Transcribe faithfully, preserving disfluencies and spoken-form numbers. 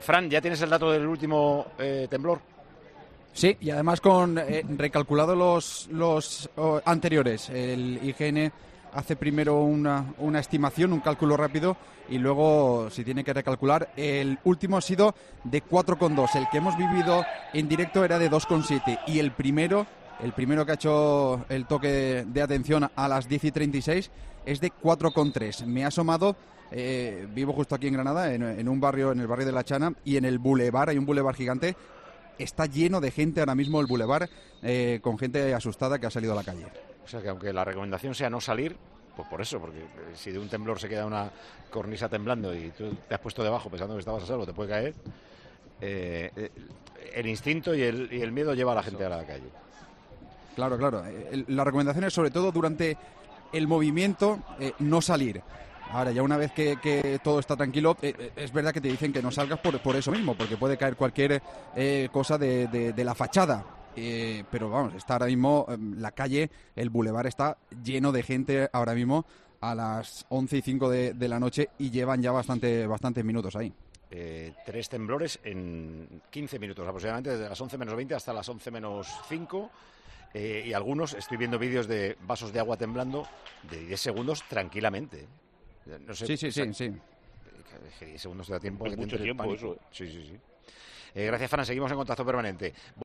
Fran, ¿ya tienes el dato del último eh, temblor? Sí, y además con eh, recalculado los, los oh, anteriores. El I G N hace primero una, una estimación, un cálculo rápido, y luego, si tiene que recalcular, el último ha sido de cuatro coma dos. El que hemos vivido en directo era de dos coma siete. Y el primero, el primero que ha hecho el toque de atención a las diez y treinta y seis es de cuatro coma tres. Me ha asomado, eh, vivo justo aquí en Granada, en, en un barrio, en el barrio de La Chana, y en el bulevar, hay un bulevar gigante. Está lleno de gente ahora mismo el bulevar, eh, con gente asustada que ha salido a la calle. O sea que aunque la recomendación sea no salir, pues por eso, porque si de un temblor se queda una cornisa temblando y tú te has puesto debajo pensando que estabas a salvo, te puede caer, eh, el instinto y el, y el miedo lleva a la gente a la calle. Claro, claro. La recomendación es sobre todo durante el movimiento, eh, no salir. Ahora, ya una vez que, que todo está tranquilo, eh, es verdad que te dicen que no salgas por, por eso mismo, porque puede caer cualquier eh, cosa de, de, de la fachada. Eh, pero vamos, está ahora mismo eh, la calle, el bulevar está lleno de gente ahora mismo a las once y cinco de, de la noche, y llevan ya bastante bastantes minutos ahí. Eh, tres temblores en quince minutos aproximadamente, desde las once menos veinte hasta las once menos cinco. Eh, y algunos, estoy viendo vídeos de vasos de agua temblando de diez segundos tranquilamente. No sé, sí, sí, sí, sí. diez segundos te da tiempo. Es mucho tiempo pánico. eso. Sí, sí, sí. Eh, gracias, Fran. Seguimos en contacto permanente.